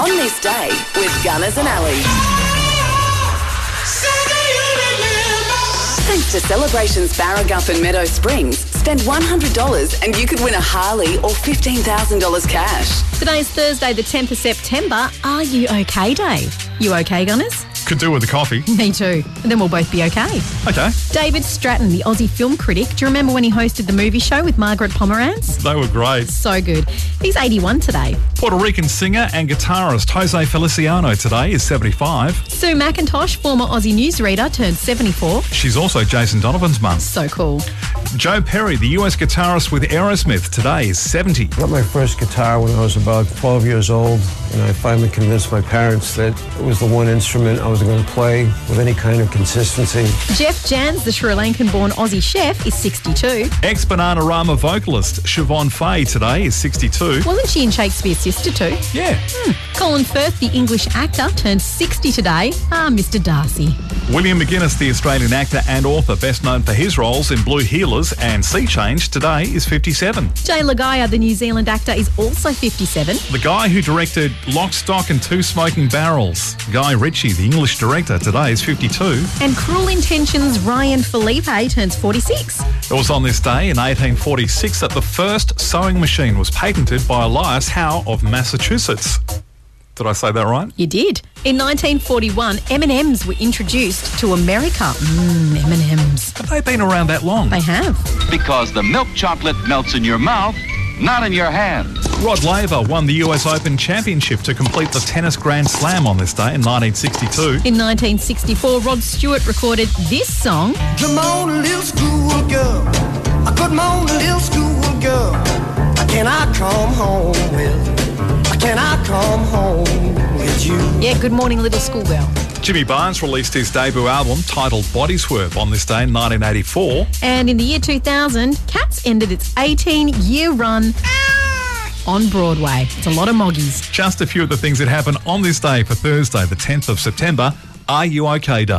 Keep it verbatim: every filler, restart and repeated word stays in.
On This Day with Gunners and Alley. Thanks to Celebrations Barragup and Meadow Springs, spend one hundred dollars and you could win a Harley or fifteen thousand dollars cash. Today's Thursday, the tenth of September. Are you okay, Dave? You okay, Gunners? Could do with a coffee. Me too. And then we'll both be okay. Okay. David Stratton, the Aussie film critic. Do you remember when he hosted the movie show with Margaret Pomeranz? They were great. So good. He's eighty-one today. Puerto Rican singer and guitarist Jose Feliciano today is seventy-five. Sue McIntosh, former Aussie newsreader, turned seventy-four. She's also Jason Donovan's mum. So cool. Joe Perry, the U S guitarist with Aerosmith, today is seventy. I got my first guitar when I was about twelve years old, and I finally convinced my parents that it was the one instrument I was going to play with any kind of consistency. Jeff Jans, the Sri Lankan-born Aussie chef, is sixty-two. Ex-Bananarama vocalist Siobhan Fay today is sixty-two. Wasn't she in Shakespeare's Sister too? Yeah. Hmm. Colin Firth, the English actor, turned sixty today. Ah, Mister Darcy. William McGuinness, the Australian actor and author, best known for his roles in Blue Heelers and Sea Change, today is fifty-seven. Jay Lagaya, the New Zealand actor, is also fifty-seven. The guy who directed Lock, Stock and Two Smoking Barrels, Guy Ritchie, the English director, today is fifty-two. And Cruel Intentions' Ryan Felipe turns forty-six. It was on this day in eighteen forty-six that the first sewing machine was patented by Elias Howe of Massachusetts. Did I say that right? You did. In nineteen forty-one, M and M's were introduced to America. Mmm, M and M's. Have they been around that long? They have. Because the milk chocolate melts in your mouth, not in your hand. Rod Laver won the U S Open Championship to complete the tennis Grand Slam on this day in nineteen sixty-two. In nineteen sixty-four, Rod Stewart recorded this song. Come on, little school girl. Come on, little school girl. Can I come home with? Can I come home with you? Yeah, good morning, little schoolgirl. Jimmy Barnes released his debut album titled Body Swerve on this day in nineteen eighty-four. And in the year two thousand, Cats ended its eighteen-year run on Broadway. It's a lot of moggies. Just a few of the things that happened on this day for Thursday, the tenth of September. Are you okay, Dave?